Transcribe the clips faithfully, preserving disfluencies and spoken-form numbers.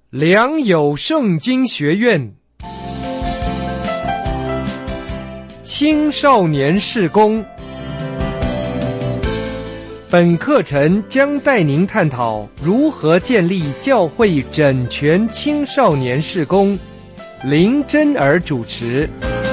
良友圣经学院青少年事工，本课程将带您探讨如何建立教会整全青少年事工。林真儿主持。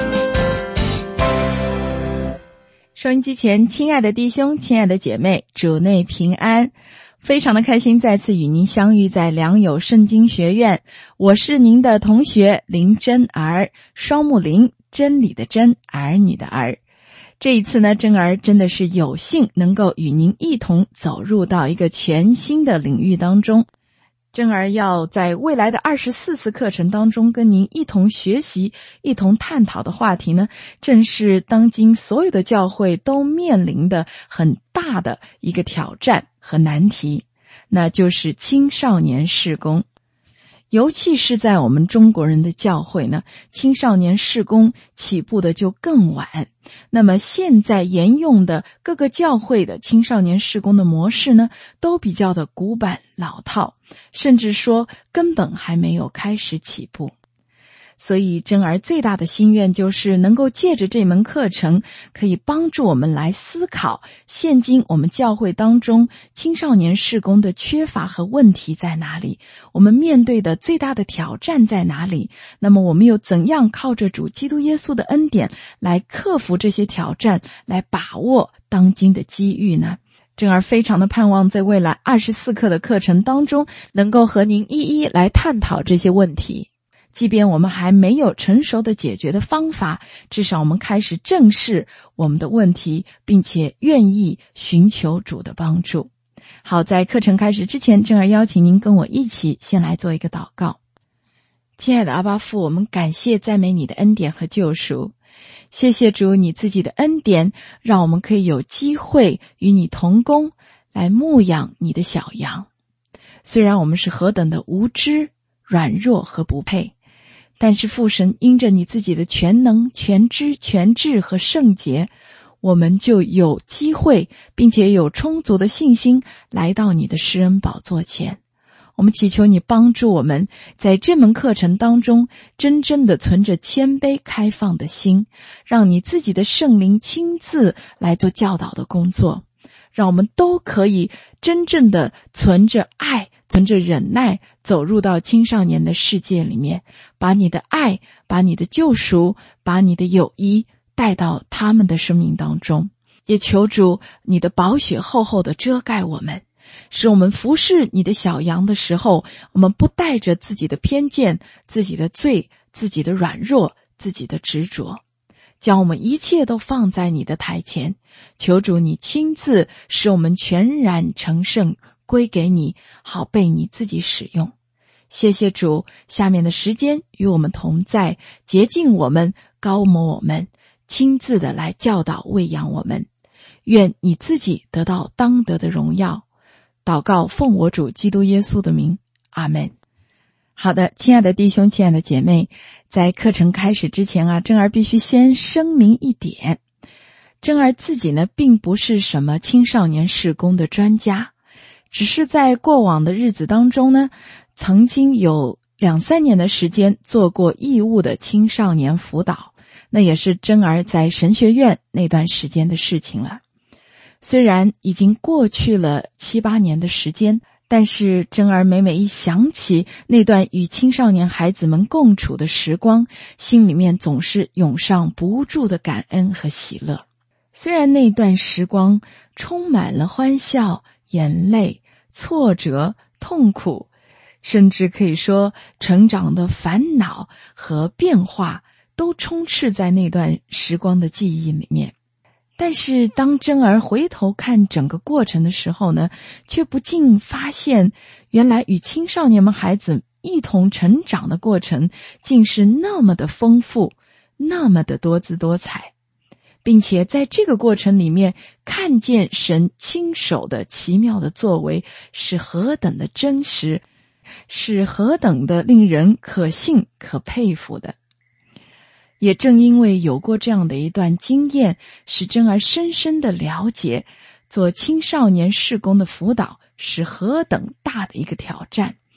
收音机前亲爱的弟兄，亲爱的姐妹，主内平安。非常的开心再次与您相遇在良友圣经学院，我是您的同学林真儿，双木林，真理的真，儿女的儿。这一次呢，真儿真的是有幸能够与您一同走入到一个全新的领域当中。真儿要在未来的二十四次课程当中跟您一同学习，一同探讨的话题呢，正是当今所有的教会都面临的很大的一个挑战和难题，那就是青少年事工。尤其是在我们中国人的教会呢，青少年事工起步的就更晚。那么现在沿用的各个教会的青少年事工的模式呢，都比较的古板老套，甚至说根本还没有开始起步。所以真儿最大的心愿就是能够借着这门课程，可以帮助我们来思考现今我们教会当中青少年事工的缺乏和问题在哪里，我们面对的最大的挑战在哪里，那么我们又怎样靠着主基督耶稣的恩典来克服这些挑战，来把握当今的机遇呢？真儿非常的盼望在未来二十四课的课程当中，能够和您一一来探讨这些问题。即便我们还没有成熟的解决的方法，至少我们开始正视我们的问题，并且愿意寻求主的帮助。好，在课程开始之前，真儿邀请您跟我一起先来做一个祷告。亲爱的阿爸父，我们感谢赞美你的恩典和救赎，谢谢主你自己的恩典，让我们可以有机会与你同工，来牧养你的小羊。虽然我们是何等的无知、软弱和不配，但是父神因着你自己的全能、全知、全智和圣洁，我们就有机会并且有充足的信心来到你的施恩宝座前。我们祈求你帮助我们在这门课程当中真正的存着谦卑开放的心，让你自己的圣灵亲自来做教导的工作，让我们都可以真正的存着爱，存着忍耐，走入到青少年的世界里面，把你的爱，把你的救赎，把你的友谊带到他们的生命当中。也求主你的宝血厚厚的遮盖我们，使我们服侍你的小羊的时候，我们不带着自己的偏见、自己的罪、自己的软弱、自己的执着，将我们一切都放在你的台前。求主你亲自使我们全然成圣，归给你，好被你自己使用。谢谢主，下面的时间与我们同在，洁净我们，高摩我们，亲自的来教导喂养我们。愿你自己得到当得的荣耀。祷告奉我主基督耶稣的名，阿们。好的，亲爱的弟兄，亲爱的姐妹，在课程开始之前啊，真儿必须先声明一点，真儿自己呢并不是什么青少年事工的专家，只是在过往的日子当中呢，曾经有两三年的时间做过义务的青少年辅导，那也是真儿在神学院那段时间的事情了。虽然已经过去了七八年的时间，但是真儿每每一想起那段与青少年孩子们共处的时光，心里面总是涌上不住的感恩和喜乐。虽然那段时光充满了欢笑、眼泪、挫折、痛苦，甚至可以说成长的烦恼和变化都充斥在那段时光的记忆里面。但是当真儿回头看整个过程的时候呢，却不禁发现，原来与青少年们孩子一同成长的过程竟是那么的丰富，那么的多姿多彩，并且在这个过程里面看见神亲手的奇妙的作为是何等的真实，是何等的令人可信可佩服的。也正因为有过这样的一段经验，使真儿深深的了解做青少年事工的辅导是何等大的一个挑战。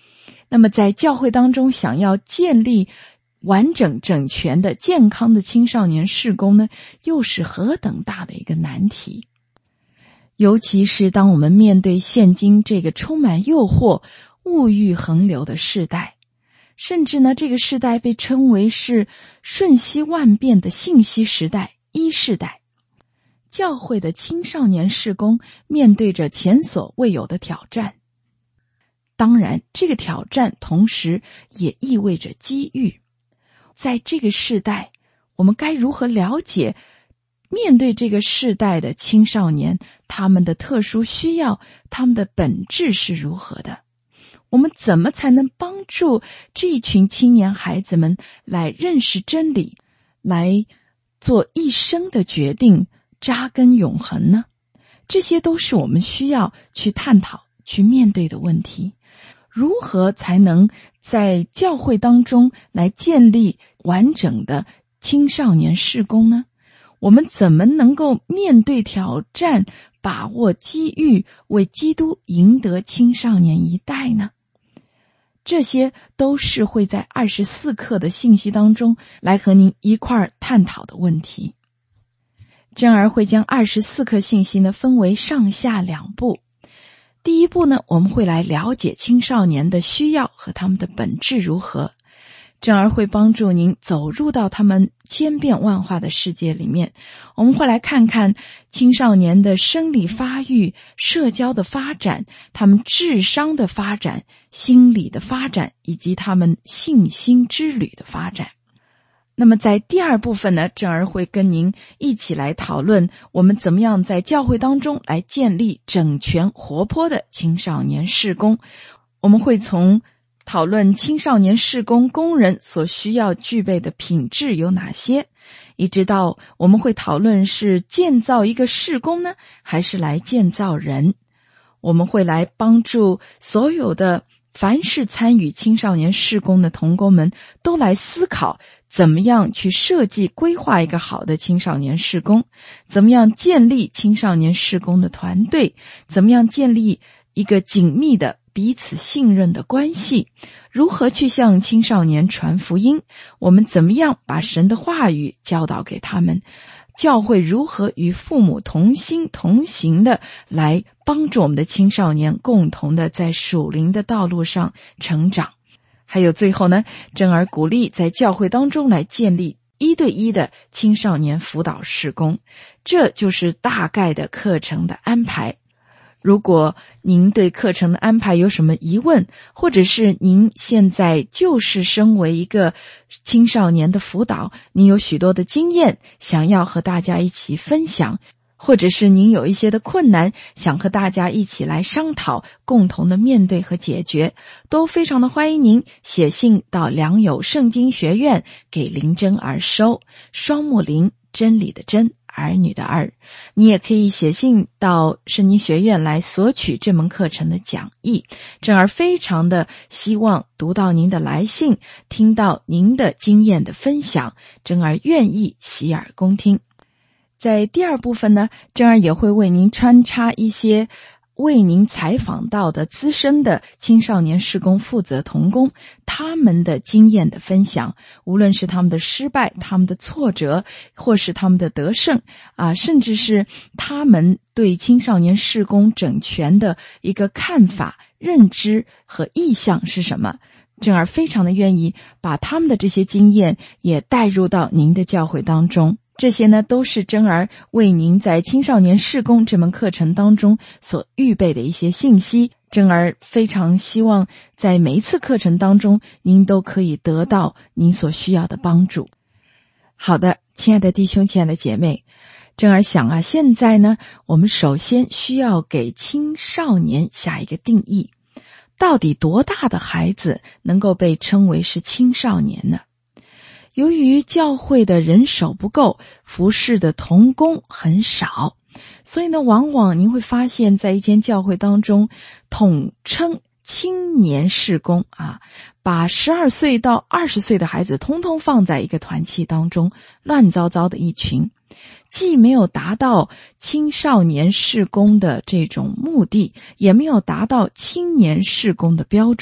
那么在教会当中想要建立完整整全的健康的青少年事工呢，又是何等大的一个难题。尤其是当我们面对现今这个充满诱惑、物欲横流的世代，甚至呢这个世代被称为是瞬息万变的信息时代、一世代，教会的青少年事工面对着前所未有的挑战。当然，这个挑战同时也意味着机遇。在这个世代，我们该如何了解面对这个世代的青少年，他们的特殊需要，他们的本质是如何的？我们怎么才能帮助这一群青年孩子们来认识真理，来做一生的决定，扎根永恒呢？这些都是我们需要去探讨、去面对的问题。如何才能在教会当中来建立完整的青少年事工呢？我们怎么能够面对挑战，把握机遇，为基督赢得青少年一代呢？这些都是会在二十四课的信息当中来和您一块儿探讨的问题。珍儿会将二十四课信息呢分为上下两部。第一步呢，我们会来了解青少年的需要和他们的本质如何。珍儿会帮助您走入到他们千变万化的世界里面。我们会来看看青少年的生理发育、社交的发展、他们智商的发展、心理的发展，以及他们信心之旅的发展。那么在第二部分呢，珍儿会跟您一起来讨论我们怎么样在教会当中来建立整全活泼的青少年事工。我们会从讨论青少年事工工人所需要具备的品质有哪些，一直到我们会讨论是建造一个事工呢，还是来建造人。我们会来帮助所有的凡是参与青少年事工的同工们都来思考怎么样去设计规划一个好的青少年事工，怎么样建立青少年事工的团队，怎么样建立一个紧密的彼此信任的关系，如何去向青少年传福音，我们怎么样把神的话语教导给他们，教会如何与父母同心同行的来帮助我们的青少年共同的在属灵的道路上成长。还有最后呢，珍儿鼓励在教会当中来建立一对一的青少年辅导事工。这就是大概的课程的安排。如果您对课程的安排有什么疑问，或者是您现在就是身为一个青少年的辅导，您有许多的经验想要和大家一起分享，或者是您有一些的困难想和大家一起来商讨，共同的面对和解决，都非常的欢迎您写信到良友圣经学院给林珍儿收，双木林，真理的真，儿女的儿。你也可以写信到圣经学院来索取这门课程的讲义。珍儿非常的希望读到您的来信，听到您的经验的分享，珍儿愿意洗耳恭听。在第二部分呢，珍儿也会为您穿插一些为您采访到的资深的青少年事工负责同工，他们的经验的分享，无论是他们的失败、他们的挫折，或是他们的得胜啊，甚至是他们对青少年事工整全的一个看法、认知和意向是什么。珍儿非常的愿意把他们的这些经验也带入到您的教会当中。这些呢，都是珍儿为您在青少年事工这门课程当中所预备的一些信息。珍儿非常希望在每一次课程当中，您都可以得到您所需要的帮助。好的，亲爱的弟兄，亲爱的姐妹，珍儿想啊，现在呢，我们首先需要给青少年下一个定义，到底多大的孩子能够被称为是青少年呢？由于教会的人手不够，服侍的同工很少，所以呢，往往您会发现在一间教会当中，统称青年事工啊，把十二岁到二十岁的孩子通通放在一个团契当中，乱糟糟的一群，既没有达到青少年事工的这种目的，也没有达到青年事工的标准。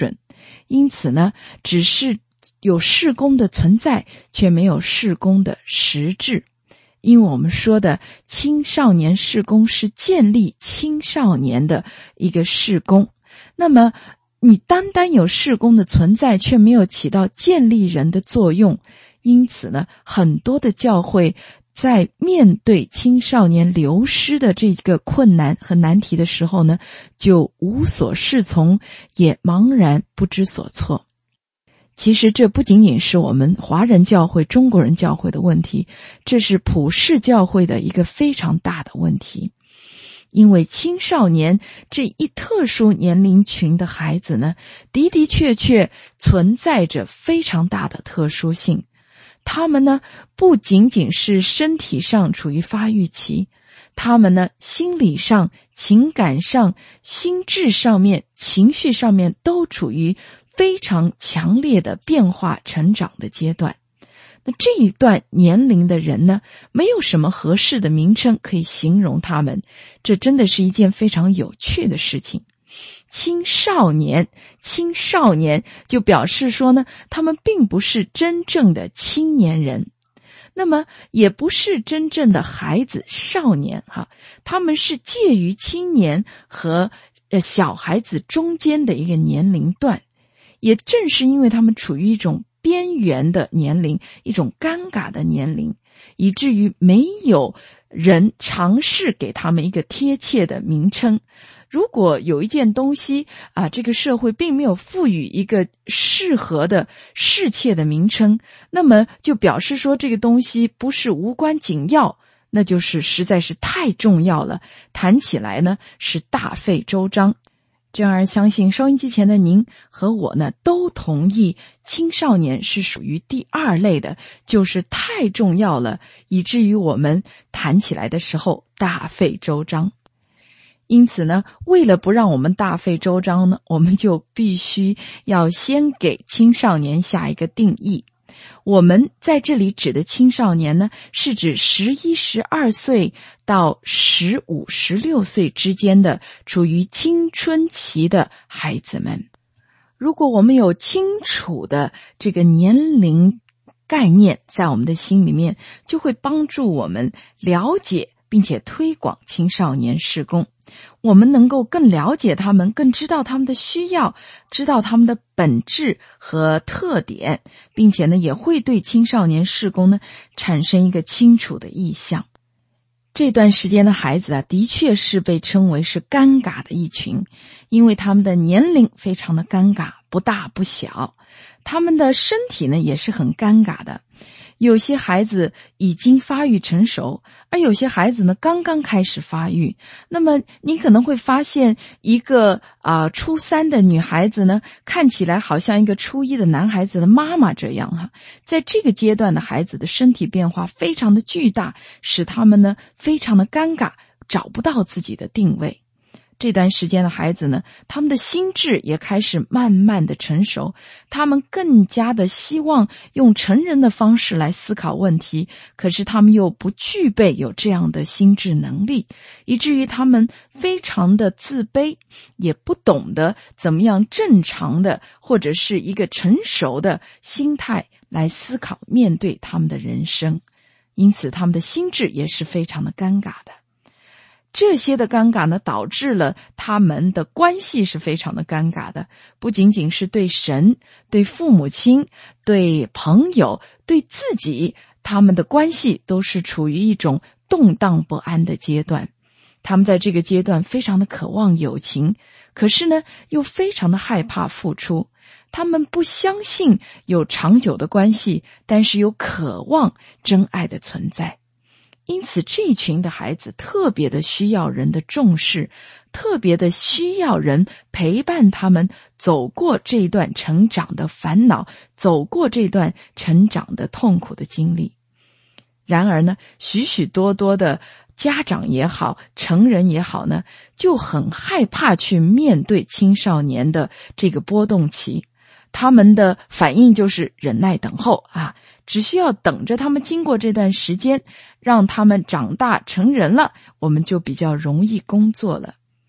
因此呢，只是有事工的存在，却没有事工的实质。因为我们说的青少年事工是建立青少年的一个事工，那么你单单有事工的存在，却没有起到建立人的作用。因此呢，很多的教会在面对青少年流失的这个困难和难题的时候呢，就无所适从，也茫然不知所措。其实这不仅仅是我们华人教会、中国人教会的问题，这是普世教会的一个非常大的问题。因为青少年这一特殊年龄群的孩子呢，的的确确存在着非常大的特殊性。他们呢，不仅仅是身体上处于发育期，他们呢，心理上、情感上、心智上面、情绪上面都处于非常强烈的变化成长的阶段。那这一段年龄的人呢，没有什么合适的名称可以形容他们，这真的是一件非常有趣的事情。青少年，青少年就表示说呢，他们并不是真正的青年人，那么也不是真正的孩子、少年哈，他们是介于青年和呃小孩子中间的一个年龄段。也正是因为他们处于一种边缘的年龄，一种尴尬的年龄，以至于没有人尝试给他们一个贴切的名称。如果有一件东西啊，这个社会并没有赋予一个适合的适切的名称，那么就表示说这个东西不是无关紧要，那就是实在是太重要了，谈起来呢是大费周章。真儿相信收音机前的您和我呢都同意，青少年是属于第二类的，就是太重要了，以至于我们谈起来的时候大费周章。因此呢，为了不让我们大费周章呢，我们就必须要先给青少年下一个定义。我们在这里指的青少年呢，是指十一、十二岁到十五、十六岁之间的处于青春期的孩子们。如果我们有清楚的这个年龄概念在我们的心里面，就会帮助我们了解并且推广青少年事工。我们能够更了解他们，更知道他们的需要，知道他们的本质和特点，并且呢，也会对青少年事工呢产生一个清楚的意向。这段时间的孩子啊，的确是被称为是尴尬的一群，因为他们的年龄非常的尴尬，不大不小，他们的身体呢也是很尴尬的。有些孩子已经发育成熟，而有些孩子呢刚刚开始发育。那么你可能会发现一个啊、呃、初三的女孩子呢，看起来好像一个初一的男孩子的妈妈这样哈。在这个阶段的孩子的身体变化非常的巨大，使他们呢非常的尴尬，找不到自己的定位。这段时间的孩子呢，他们的心智也开始慢慢的成熟，他们更加的希望用成人的方式来思考问题，可是他们又不具备有这样的心智能力，以至于他们非常的自卑，也不懂得怎么样正常的或者是一个成熟的心态来思考面对他们的人生，因此他们的心智也是非常的尴尬的。这些的尴尬呢，导致了他们的关系是非常的尴尬的，不仅仅是对神、对父母亲、对朋友、对自己，他们的关系都是处于一种动荡不安的阶段。他们在这个阶段非常的渴望友情，可是呢，又非常的害怕付出。他们不相信有长久的关系，但是又渴望真爱的存在。因此这一群的孩子特别的需要人的重视，特别的需要人陪伴他们走过这一段成长的烦恼，走过这段成长的痛苦的经历。然而呢，许许多多的家长也好，成人也好呢，就很害怕去面对青少年的这个波动期。他们的反应就是忍耐等候啊，只需要等着他们经过这段时间，让他们长大成人了，我们就比较容易工作了。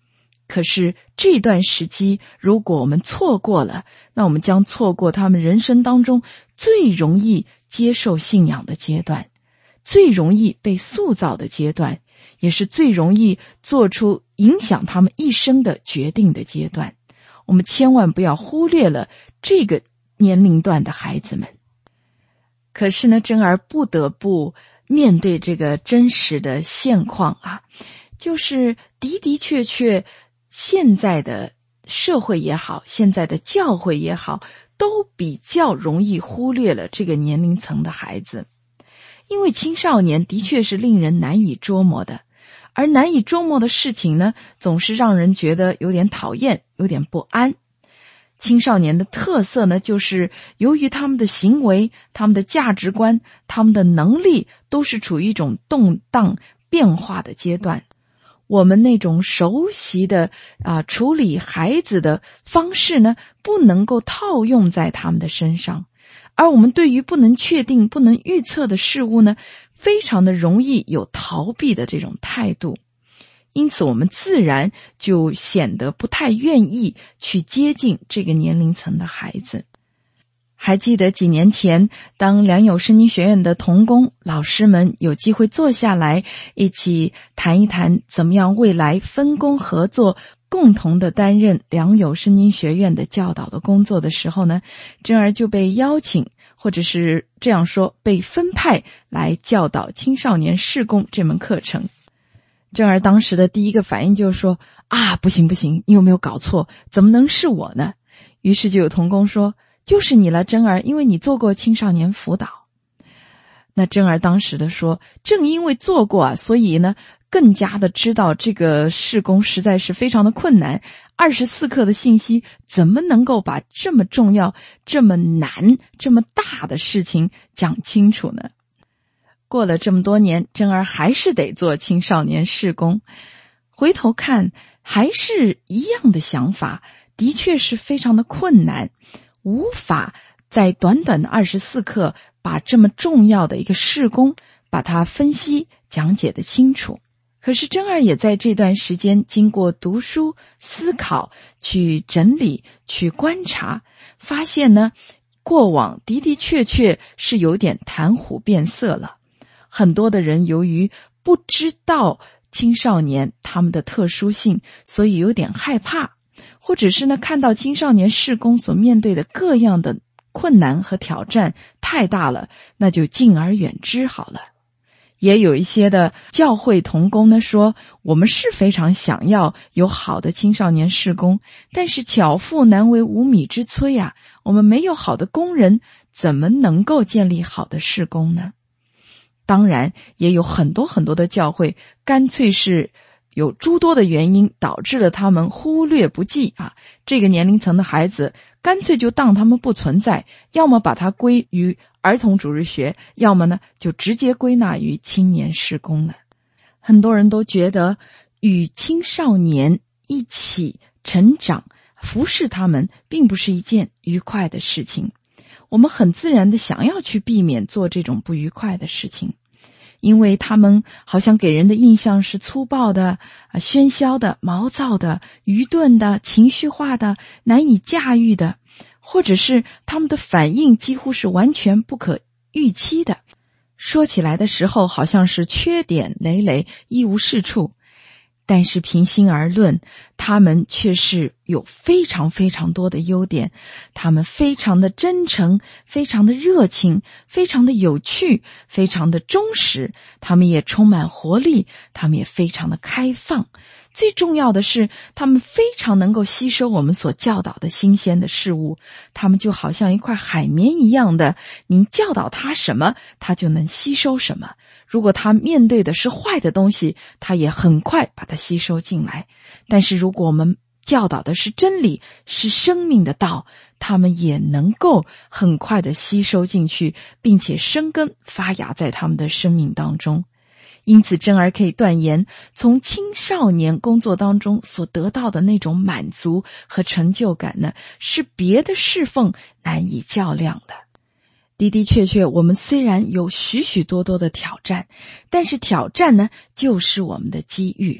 可是这段时期如果我们错过了，那我们将错过他们人生当中最容易接受信仰的阶段，最容易被塑造的阶段，也是最容易做出影响他们一生的决定的阶段。我们千万不要忽略了这个年龄段的孩子们。可是呢，珍儿不得不面对这个真实的现况啊，就是的的确确现在的社会也好，现在的教会也好，都比较容易忽略了这个年龄层的孩子。因为青少年的确是令人难以捉摸的，而难以捉摸的事情呢，总是让人觉得有点讨厌，有点不安。青少年的特色呢，就是由于他们的行为、他们的价值观、他们的能力都是处于一种动荡变化的阶段。我们那种熟悉的啊处理孩子的方式呢，不能够套用在他们的身上。而我们对于不能确定、不能预测的事物呢，非常的容易有逃避的这种态度。因此我们自然就显得不太愿意去接近这个年龄层的孩子。还记得几年前，当良友圣经学院的同工老师们有机会坐下来一起谈一谈怎么样未来分工合作，共同的担任良友圣经学院的教导的工作的时候呢，珍儿就被邀请，或者是这样说，被分派来教导青少年事工这门课程。珍儿当时的第一个反应就是说，啊，不行不行，你有没有搞错？怎么能是我呢？于是就有同工说，就是你了，珍儿，因为你做过青少年辅导。那珍儿当时的说，正因为做过啊，所以呢，更加的知道这个事工实在是非常的困难。二十四课的信息怎么能够把这么重要、这么难、这么大的事情讲清楚呢？过了这么多年，珍儿还是得做青少年事工。回头看，还是一样的想法，的确是非常的困难，无法在短短的二十四课把这么重要的一个事工把它分析讲解得清楚。可是珍儿也在这段时间经过读书、思考、去整理、去观察，发现呢，过往的的确确是有点谈虎变色了。很多的人由于不知道青少年他们的特殊性，所以有点害怕，或者是呢看到青少年事工所面对的各样的困难和挑战太大了，那就敬而远之好了。也有一些的教会同工呢说，我们是非常想要有好的青少年事工，但是巧妇难为无米之炊啊，我们没有好的工人，怎么能够建立好的事工呢？当然也有很多很多的教会干脆是有诸多的原因导致了他们忽略不计啊，这个年龄层的孩子干脆就当他们不存在，要么把它归于儿童主日学，要么呢就直接归纳于青年事工了。很多人都觉得与青少年一起成长，服侍他们并不是一件愉快的事情，我们很自然的想要去避免做这种不愉快的事情，因为他们好像给人的印象是粗暴的、啊、喧嚣的、毛躁的、愚钝的、情绪化的、难以驾驭的，或者是他们的反应几乎是完全不可预期的，说起来的时候好像是缺点累累、一无是处。但是平心而论，他们却是有非常非常多的优点，他们非常的真诚，非常的热情，非常的有趣，非常的忠实，他们也充满活力，他们也非常的开放。最重要的是，他们非常能够吸收我们所教导的新鲜的事物，他们就好像一块海绵一样的，您教导他什么，他就能吸收什么。如果他面对的是坏的东西，他也很快把它吸收进来。但是如果我们教导的是真理，是生命的道，他们也能够很快的吸收进去，并且生根发芽在他们的生命当中。因此珍儿可以断言，从青少年工作当中所得到的那种满足和成就感呢，是别的侍奉难以较量的。的的确确，我们虽然有许许多多的挑战，但是挑战呢，就是我们的机遇。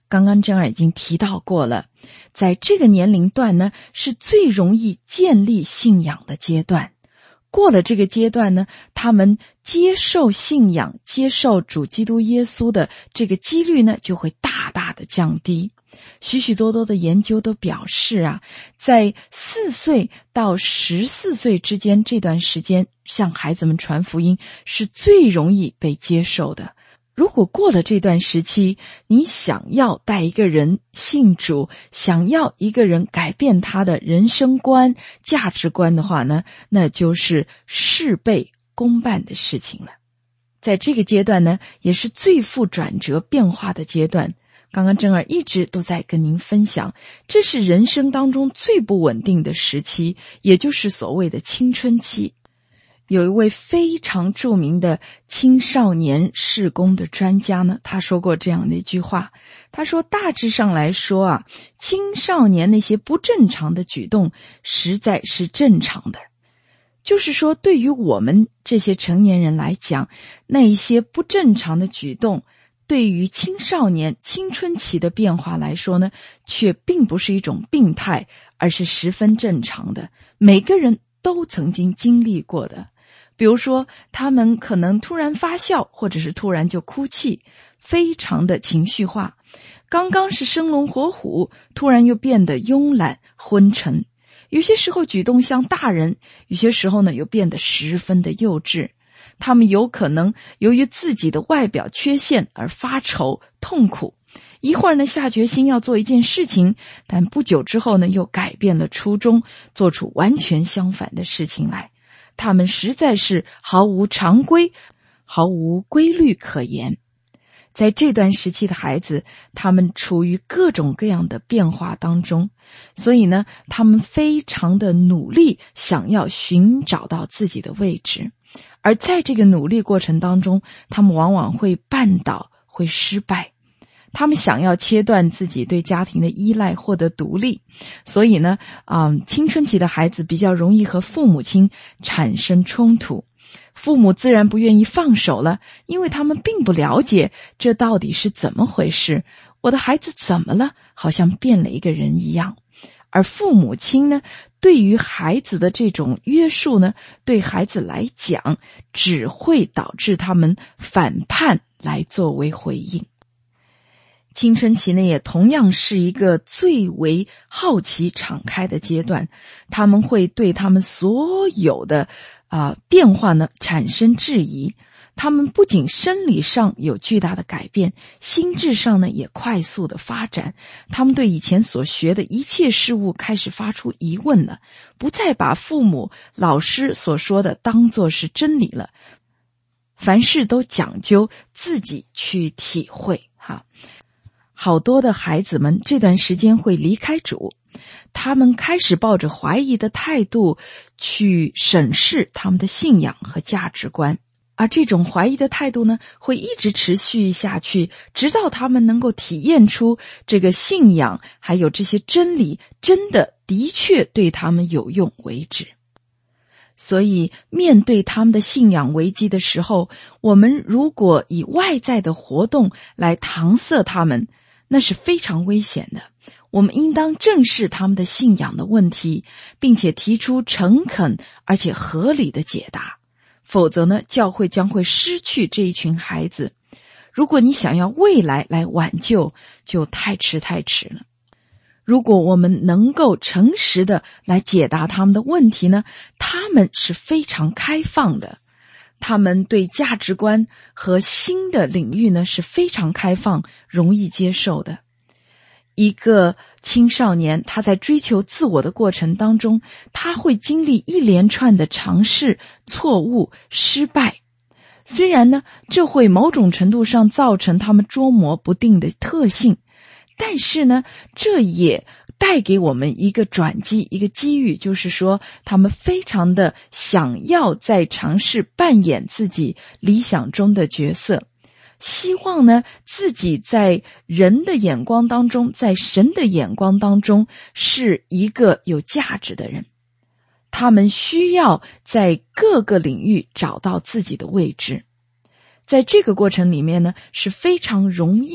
刚刚珍儿已经提到过了，在这个年龄段呢，是最容易建立信仰的阶段。过了这个阶段呢，他们接受信仰、接受主基督耶稣的这个几率呢，就会大大的降低。许许多多的研究都表示啊，在四岁到十四岁之间这段时间，向孩子们传福音是最容易被接受的。如果过了这段时期，你想要带一个人信主，想要一个人改变他的人生观、价值观的话呢，那就是事倍功半的事情了。在这个阶段呢，也是最富转折变化的阶段。刚刚珍儿一直都在跟您分享，这是人生当中最不稳定的时期，也就是所谓的青春期。有一位非常著名的青少年事工的专家呢，他说过这样的一句话，他说大致上来说啊，青少年那些不正常的举动实在是正常的。就是说对于我们这些成年人来讲，那一些不正常的举动对于青少年青春期的变化来说呢，却并不是一种病态，而是十分正常的，每个人都曾经经历过的。比如说他们可能突然发笑，或者是突然就哭泣，非常的情绪化，刚刚是生龙活虎，突然又变得慵懒昏沉，有些时候举动像大人，有些时候呢又变得十分的幼稚。他们有可能由于自己的外表缺陷而发愁痛苦，一会儿呢下决心要做一件事情，但不久之后呢又改变了初衷，做出完全相反的事情来。他们实在是毫无常规，毫无规律可言。在这段时期的孩子，他们处于各种各样的变化当中，所以呢他们非常的努力，想要寻找到自己的位置。而在这个努力过程当中，他们往往会绊倒，会失败。他们想要切断自己对家庭的依赖，获得独立，所以呢，嗯，青春期的孩子比较容易和父母亲产生冲突。父母自然不愿意放手了，因为他们并不了解这到底是怎么回事，我的孩子怎么了，好像变了一个人一样。而父母亲呢，对于孩子的这种约束呢，对孩子来讲只会导致他们反叛来作为回应。青春期呢也同样是一个最为好奇敞开的阶段，他们会对他们所有的啊、呃、变化呢产生质疑。他们不仅生理上有巨大的改变，心智上呢也快速的发展。他们对以前所学的一切事物开始发出疑问了，不再把父母、老师所说的当作是真理了，凡事都讲究自己去体会哈。好多的孩子们这段时间会离开主，他们开始抱着怀疑的态度去审视他们的信仰和价值观。而这种怀疑的态度呢，会一直持续下去，直到他们能够体验出这个信仰还有这些真理真的的确对他们有用为止。所以面对他们的信仰危机的时候，我们如果以外在的活动来搪塞他们，那是非常危险的。我们应当正视他们的信仰的问题，并且提出诚恳而且合理的解答。否则呢，教会将会失去这一群孩子。如果你想要未来来挽救，就太迟太迟了。如果我们能够诚实的来解答他们的问题呢，他们是非常开放的，他们对价值观和新的领域呢是非常开放，容易接受的。一个青少年，他在追求自我的过程当中，他会经历一连串的尝试、错误、失败。虽然呢，这会某种程度上造成他们捉摸不定的特性，但是呢，这也带给我们一个转机，一个机遇，就是说他们非常的想要在尝试扮演自己理想中的角色，希望呢自己在人的眼光当中，在神的眼光当中是一个有价值的人。他们需要在各个领域找到自己的位置。在这个过程里面呢，是非常容易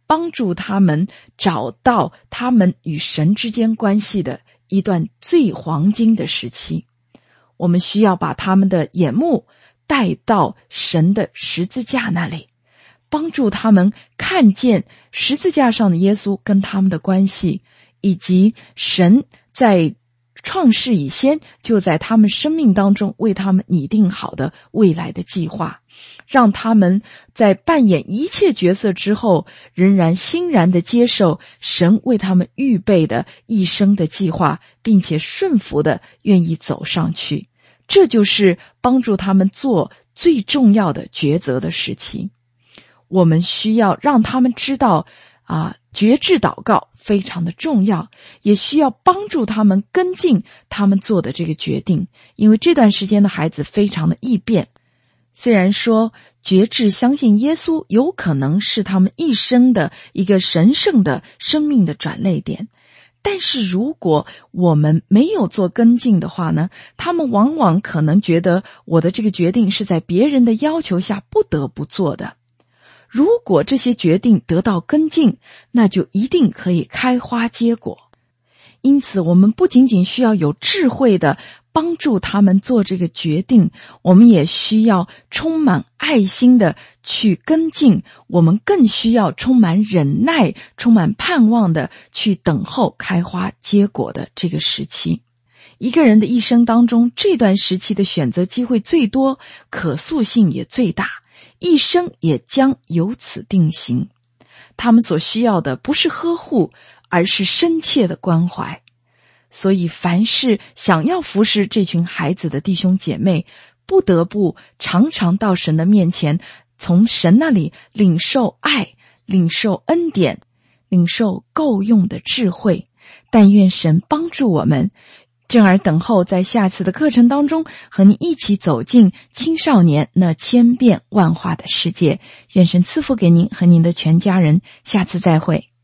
帮助他们找到他们与神之间关系的一段最黄金的时期。我们需要把他们的眼目带到神的十字架那里，帮助他们看见十字架上的耶稣跟他们的关系，以及神在创世以先就在他们生命当中为他们拟定好的未来的计划，让他们在扮演一切角色之后，仍然欣然地接受神为他们预备的一生的计划，并且顺服地愿意走上去。这就是帮助他们做最重要的抉择的时期。我们需要让他们知道啊，决志祷告非常的重要，也需要帮助他们跟进他们做的这个决定，因为这段时间的孩子非常的易变。虽然说决志相信耶稣有可能是他们一生的一个神圣的生命的转捩点，但是如果我们没有做跟进的话呢，他们往往可能觉得我的这个决定是在别人的要求下不得不做的。如果这些决定得到跟进，那就一定可以开花结果。因此我们不仅仅需要有智慧的帮助他们做这个决定，我们也需要充满爱心的去跟进，我们更需要充满忍耐、充满盼望的去等候开花结果的这个时期。一个人的一生当中，这段时期的选择机会最多，可塑性也最大，一生也将由此定型。他们所需要的不是呵护，而是深切的关怀。所以凡是想要服侍这群孩子的弟兄姐妹，不得不常常到神的面前，从神那里领受爱，领受恩典，领受够用的智慧。但愿神帮助我们，正而等候在下次的课程当中和你一起走进青少年那千变万化的世界。愿神赐福给您和您的全家人，下次再会。